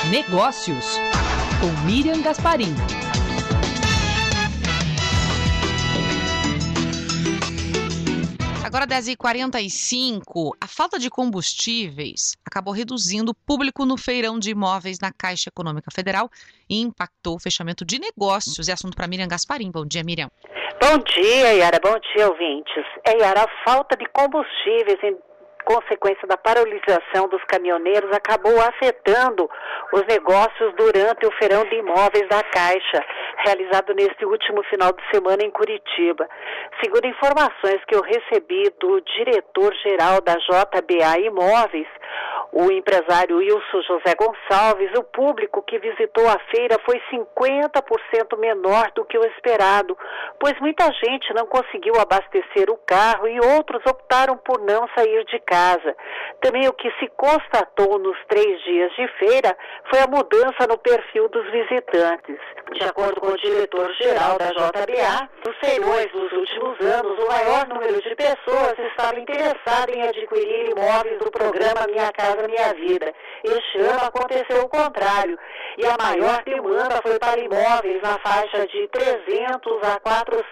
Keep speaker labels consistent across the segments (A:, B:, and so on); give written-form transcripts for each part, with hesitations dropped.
A: Negócios, com Miriam Gasparim.
B: Agora 10h45, a falta de combustíveis acabou reduzindo o público no feirão de imóveis na Caixa Econômica Federal e impactou o fechamento de negócios. É assunto para Miriam Gasparim. Bom dia, Miriam.
C: Bom dia, Yara. Bom dia, ouvintes. Yara, a falta de combustíveis em consequência da paralisação dos caminhoneiros acabou afetando os negócios durante o feirão de imóveis da Caixa, realizado neste último final de semana em Curitiba. Segundo informações que eu recebi do diretor-geral da JBA Imóveis, o empresário Wilson José Gonçalves, o público que visitou a feira foi 50% menor do que o esperado, pois muita gente não conseguiu abastecer o carro e outros optaram por não sair de casa. Também o que se constatou nos 3 dias de feira foi a mudança no perfil dos visitantes. De acordo com o diretor-geral da JBA, nos feirões dos últimos anos, o maior número de pessoas estava interessado em adquirir imóveis do programa Minha Casa Minha Vida. Este ano aconteceu o contrário, e a maior demanda foi para imóveis na faixa de 300 a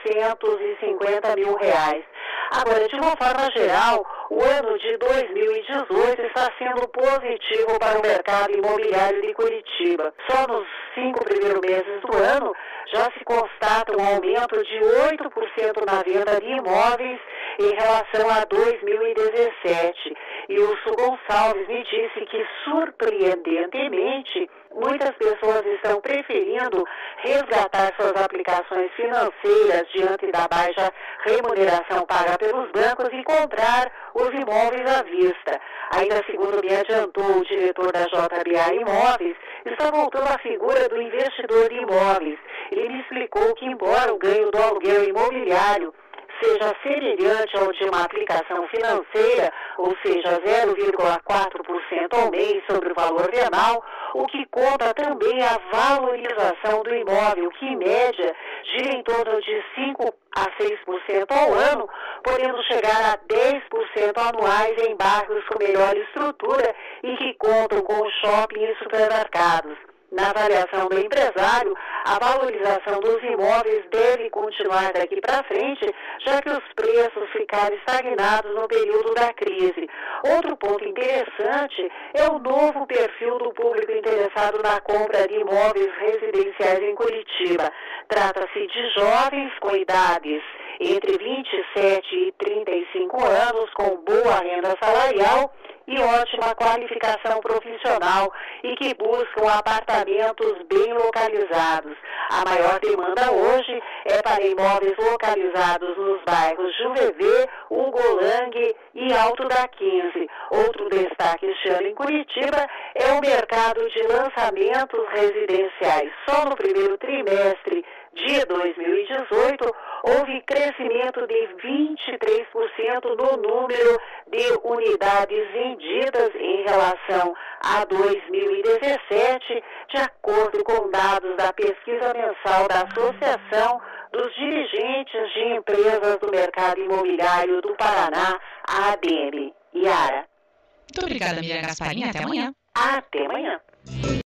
C: 450 mil reais. Agora, de uma forma geral, o ano de 2018 está sendo positivo para o mercado imobiliário de Curitiba. Só nos 5 primeiros meses do ano já se constata um aumento de 8% na venda de imóveis em relação a 2017. E o Wilson Gonçalves me disse que, surpreendentemente, muitas pessoas estão preferindo resgatar suas aplicações financeiras diante da baixa remuneração paga pelos bancos e comprar os imóveis à vista. Ainda segundo me adiantou o diretor da JBA Imóveis, está voltando a figura do investidor de imóveis. Ele me explicou que, embora o ganho do aluguel imobiliário seja semelhante ao de uma aplicação financeira, ou seja, 0,4% ao mês sobre o valor venal, o que conta também a valorização do imóvel, que em média gira em torno de 5% a 6% ao ano, podendo chegar a 10% anuais em bairros com melhor estrutura e que contam com shopping e supermercados. Na avaliação do empresário, a valorização dos imóveis deve continuar daqui para frente, já que os preços ficaram estagnados no período da crise. Outro ponto interessante é o novo perfil do público interessado na compra de imóveis residenciais em Curitiba. Trata-se de jovens com idades entre 27 e 35 anos, com boa renda salarial e ótima qualificação profissional e que buscam apartamentos bem localizados. A maior demanda hoje é para imóveis localizados nos bairros Juvevê, Ugolang e Alto da 15. Outro destaque este ano em Curitiba é o mercado de lançamentos residenciais. Só no primeiro trimestre de 2018, houve crescimento de 23% no número de unidades vendidas em relação a 2017, de acordo com dados da pesquisa mensal da Associação dos Dirigentes de Empresas do Mercado Imobiliário do Paraná, a ADM. Yara.
B: Muito obrigada, Miriam Gasparim. Até amanhã.
C: Até amanhã.